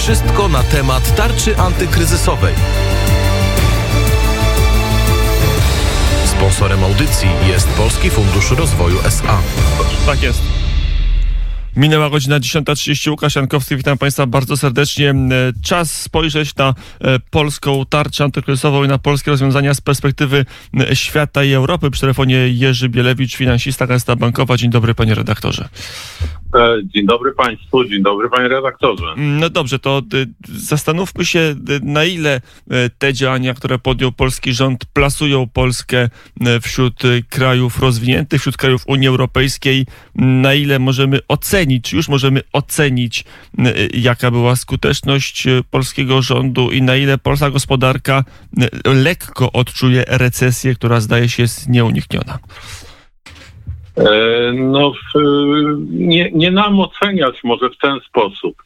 Wszystko na temat tarczy antykryzysowej. Sponsorem audycji jest Polski Fundusz Rozwoju S.A. Tak jest. Minęła godzina 10:30. Łukasz Jankowski, witam Państwa bardzo serdecznie. Czas spojrzeć na polską tarczę antykryzysową i na polskie rozwiązania z perspektywy świata i Europy. Przy telefonie Jerzy Bielewicz, finansista, Gazeta Bankowa. Dzień dobry, panie redaktorze. Dzień dobry Państwu, dzień dobry panie redaktorze. No dobrze, to zastanówmy się, na ile te działania, które podjął polski rząd, plasują Polskę wśród krajów rozwiniętych, wśród krajów Unii Europejskiej, na ile możemy ocenić, czy już możemy ocenić, jaka była skuteczność polskiego rządu i na ile polska gospodarka lekko odczuje recesję, która zdaje się jest nieunikniona. Nie nam oceniać może w ten sposób.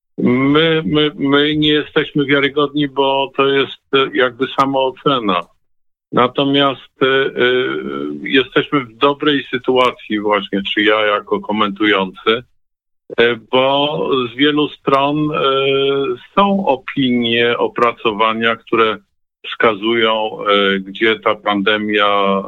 My nie jesteśmy wiarygodni, bo to jest jakby samoocena. Natomiast jesteśmy w dobrej sytuacji właśnie, czy ja jako komentujący, bo z wielu stron są opinie, opracowania, które wskazują, gdzie ta pandemia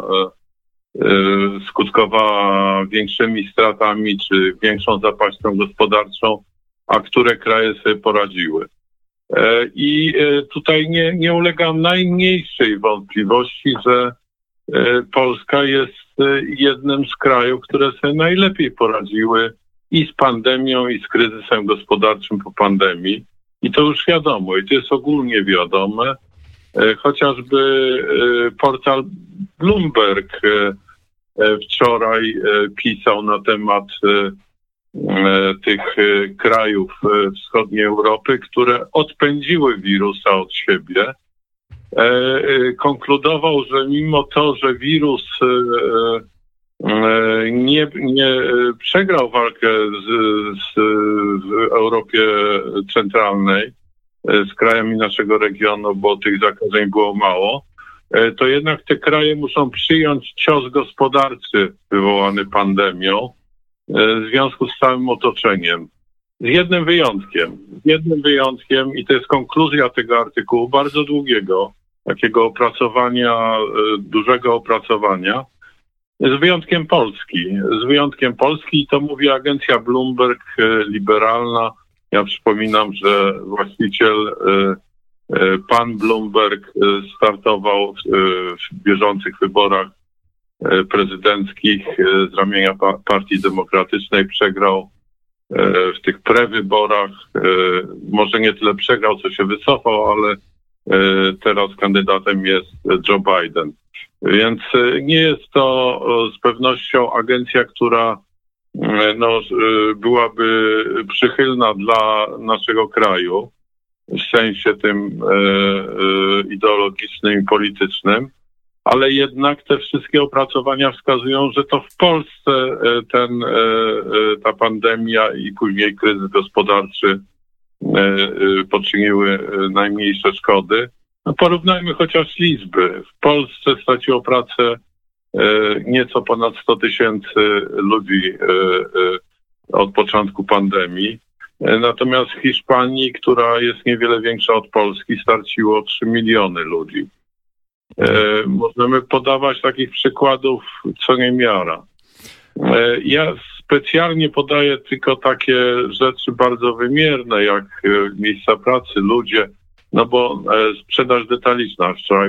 skutkowała większymi stratami czy większą zapaścią gospodarczą, a które kraje sobie poradziły. I tutaj nie ulega najmniejszej wątpliwości, że Polska jest jednym z krajów, które sobie najlepiej poradziły i z pandemią, i z kryzysem gospodarczym po pandemii. I to już wiadomo, i to jest ogólnie wiadome. Chociażby portal Bloomberg wczoraj pisał na temat tych krajów wschodniej Europy, które odpędziły wirusa od siebie. Konkludował, że mimo to, że wirus nie przegrał walkę w Europie Centralnej z krajami naszego regionu, bo tych zakażeń było mało, to jednak te kraje muszą przyjąć cios gospodarczy wywołany pandemią w związku z całym otoczeniem. Z jednym wyjątkiem, i to jest konkluzja tego artykułu, bardzo długiego, takiego opracowania, dużego opracowania, z wyjątkiem Polski, i to mówi agencja Bloomberg, liberalna. Ja przypominam, że właściciel, pan Bloomberg, startował w bieżących wyborach prezydenckich z ramienia Partii Demokratycznej, przegrał w tych prewyborach. Może nie tyle przegrał, co się wycofał, ale teraz kandydatem jest Joe Biden. Więc nie jest to z pewnością agencja, która byłaby przychylna dla naszego kraju w sensie tym ideologicznym i politycznym, ale jednak te wszystkie opracowania wskazują, że to w Polsce ta pandemia i później kryzys gospodarczy poczyniły najmniejsze szkody. No porównajmy chociaż liczby. W Polsce straciło pracę nieco ponad 100 tysięcy ludzi od początku pandemii. Natomiast w Hiszpanii, która jest niewiele większa od Polski, straciło 3 miliony ludzi. Możemy podawać takich przykładów co niemiara. Ja specjalnie podaję tylko takie rzeczy bardzo wymierne, jak miejsca pracy, ludzie, no bo sprzedaż detaliczna. Wczoraj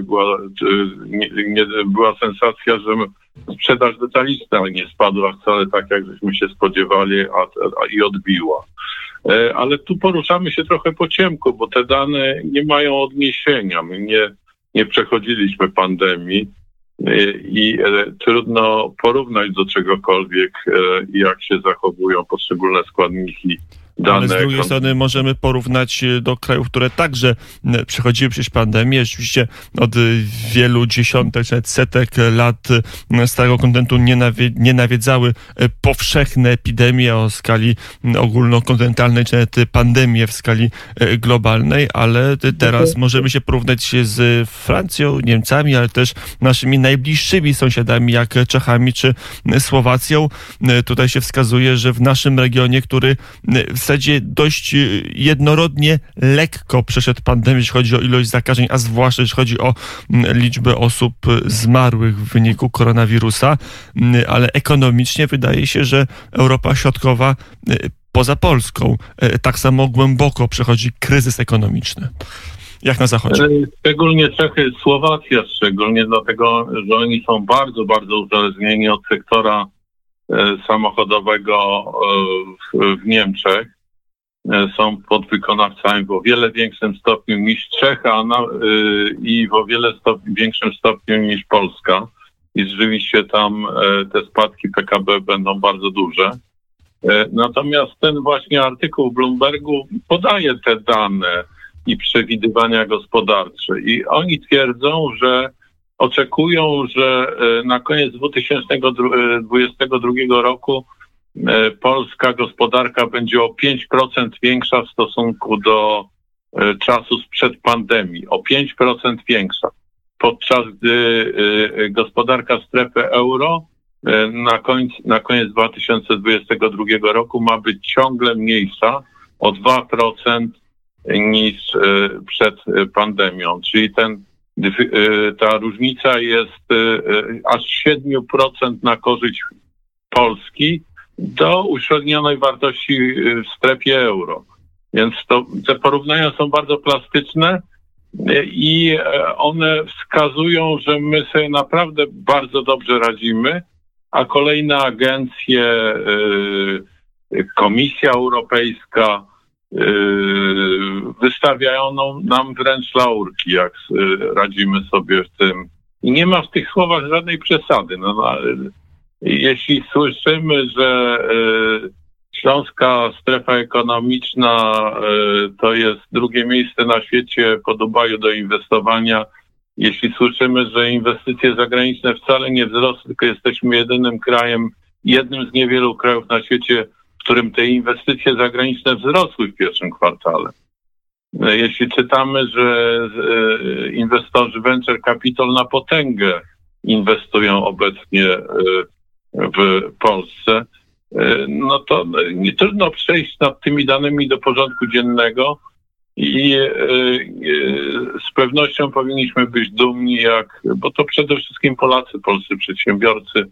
była sensacja, że sprzedaż detaliczna nie spadła wcale tak, jak żeśmy się spodziewali, i odbiła. Ale tu poruszamy się trochę po ciemku, bo te dane nie mają odniesienia. My nie przechodziliśmy pandemii i trudno porównać do czegokolwiek, jak się zachowują poszczególne składniki. Ale z drugiej strony możemy porównać do krajów, które także przechodziły przez pandemię. Rzeczywiście od wielu dziesiątek, czy nawet setek lat starego kontynentu nie nawiedzały powszechne epidemie o skali ogólnokontynentalnej, czy nawet pandemie w skali globalnej, ale teraz możemy się porównać z Francją, Niemcami, ale też naszymi najbliższymi sąsiadami, jak Czechami czy Słowacją. Tutaj się wskazuje, że w naszym regionie, który w zasadzie dość jednorodnie, lekko przeszedł pandemię, jeśli chodzi o ilość zakażeń, a zwłaszcza jeśli chodzi o liczbę osób zmarłych w wyniku koronawirusa, ale ekonomicznie wydaje się, że Europa Środkowa poza Polską tak samo głęboko przechodzi kryzys ekonomiczny. Jak na Zachodzie? Szczególnie Czechy, Słowacja szczególnie, dlatego, że oni są bardzo, bardzo uzależnieni od sektora samochodowego w Niemczech. Są podwykonawcami w o wiele większym stopniu niż Czechy i w o wiele większym stopniu niż Polska. I rzeczywiście tam te spadki PKB będą bardzo duże. Natomiast ten właśnie artykuł w Bloombergu podaje te dane i przewidywania gospodarcze. I oni twierdzą, że oczekują, że na koniec 2022 roku polska gospodarka będzie o 5% większa w stosunku do czasu sprzed pandemii. O 5% większa. Podczas gdy gospodarka strefy euro na koniec 2022 roku ma być ciągle mniejsza o 2% niż przed pandemią. Czyli ta różnica jest aż 7% na korzyść Polski do uśrednionej wartości w strefie euro. Więc te porównania są bardzo plastyczne i one wskazują, że my sobie naprawdę bardzo dobrze radzimy, a kolejne agencje, Komisja Europejska wystawiają nam wręcz laurki, jak radzimy sobie w tym. I nie ma w tych słowach żadnej przesady. Jeśli słyszymy, że Śląska Strefa Ekonomiczna to jest drugie miejsce na świecie po Dubaju do inwestowania, jeśli słyszymy, że inwestycje zagraniczne wcale nie wzrosły, tylko jesteśmy jednym z niewielu krajów na świecie, w którym te inwestycje zagraniczne wzrosły w pierwszym kwartale. Jeśli czytamy, że inwestorzy Venture Capital na potęgę inwestują obecnie w Polsce, no to nie trudno przejść nad tymi danymi do porządku dziennego i z pewnością powinniśmy być dumni, bo to przede wszystkim Polacy, polscy przedsiębiorcy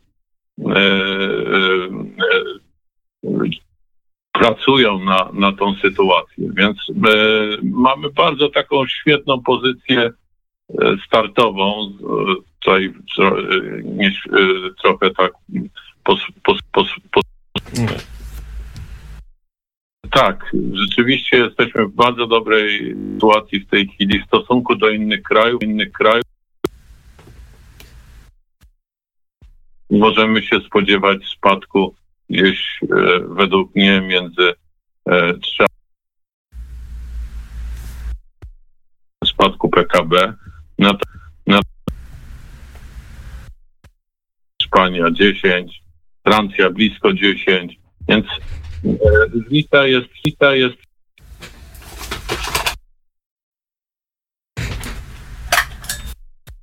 pracują na tą sytuację, więc mamy bardzo taką świetną pozycję startową, tutaj trochę tak tak, rzeczywiście jesteśmy w bardzo dobrej sytuacji w tej chwili w stosunku do innych krajów. Możemy się spodziewać spadku gdzieś według mnie między 3 spadku PKB na Hiszpania 10, Francja blisko 10, więc lista jest